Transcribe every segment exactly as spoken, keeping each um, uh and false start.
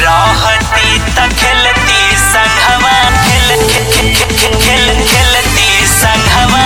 रहती त खेलती संघवा खेल खेल खेल खेल खेलती संघवा।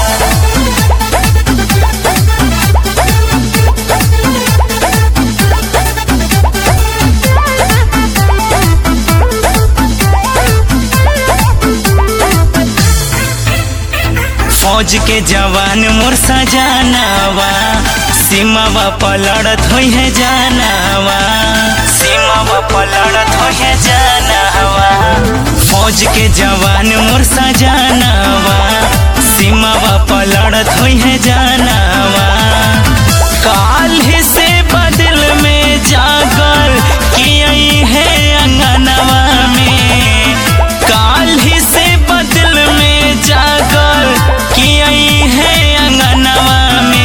फौज के जवान मोर सजानावा सीमावा पलड़त होई है जानावा सीमावा पलड़त होई है जानावा। फौज के जवान मोर सजानावा सीमावा पलड़त होई है जानावा। काल ही से बदल में जागर किया है अंगनवा में काल ही से बदल में जागर किया है अंगनवा में।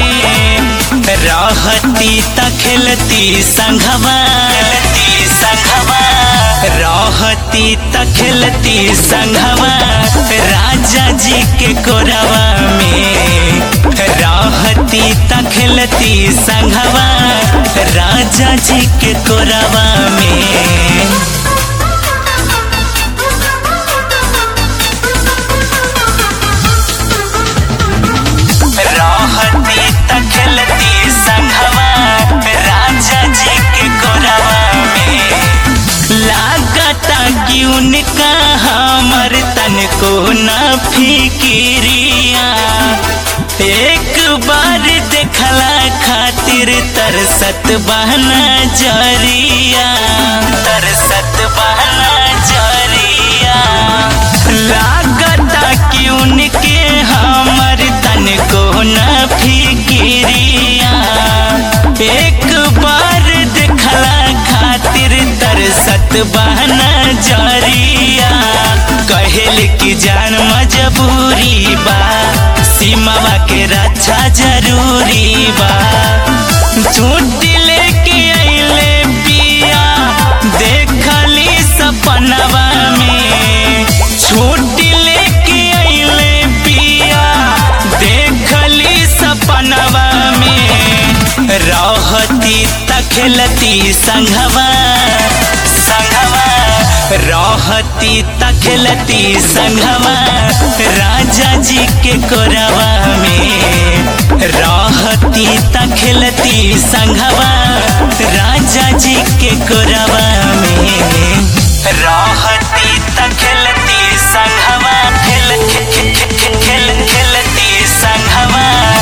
रहती त खेलती संघवा खेलती संघवा रहती त खेलती संघवा राजा जी के कोरवा में। रहती त खेलती संघवा राजा जी के कोरवा में। रहती त खेलती संघवा राजा जी के कोरवा में। लागता कि उनका हमर तन को न फिकिरिया एक बार देखला खातिर तरसत बहना जरिया तरसत बहना जरिया। लागता कि उनके हमर तन को न फिकिरिया एक बार देखला खातिर तरसत बहना जरिया। कहल की जान मजबूरी बा सीमावा के रक्षा जरूरी बा। छुट्टी लेके अइले पिया देखली सपनवा में छुट्टी लेके अइले पिया देखली सपनवा में। रहती त खेलती संघवा संघवा रहती त खेलती संघवा राजा जी के कोरवा में। रहती त खेलती संघवा राजा जी के कोरवा में। रहती त खेलती संघवा खेल खेल खेल खेल खेलती संघवा।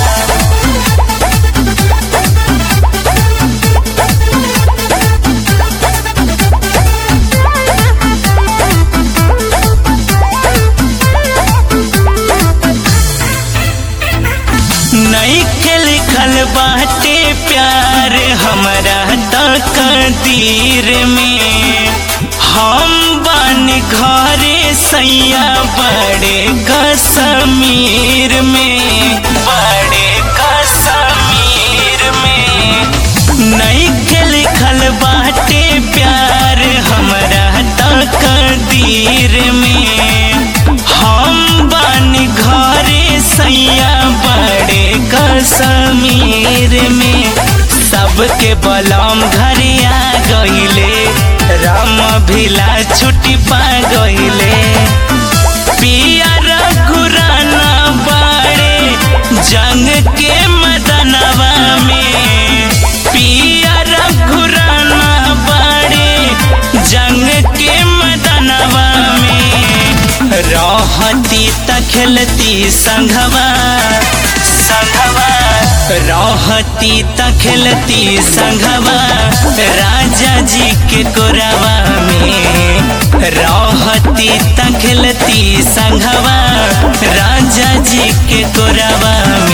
नहीं के लिखल बाटे प्यार हमरा तकदीर में। हम बन घरे सैया बड़े कश्मीर में बड़े कश्मीर में। नहीं के लिखल बाटे प्यार हमरा तकदीर में। हम बन घरे सैया बड़े कश्मीर में। सबके बलम घरे आ गइले राम भिला छुट्टी पा गइले। पिया रघुराना बाड़े जंग के मैदानवा में पिया रघुराना बाड़े जंग के मैदानवा में। रहती त खेलती संघवा संघवा रहती त खेलती संघवा राजा जी के कोरवा में। रहती त खेलती संघवा राजा जी के कोरवा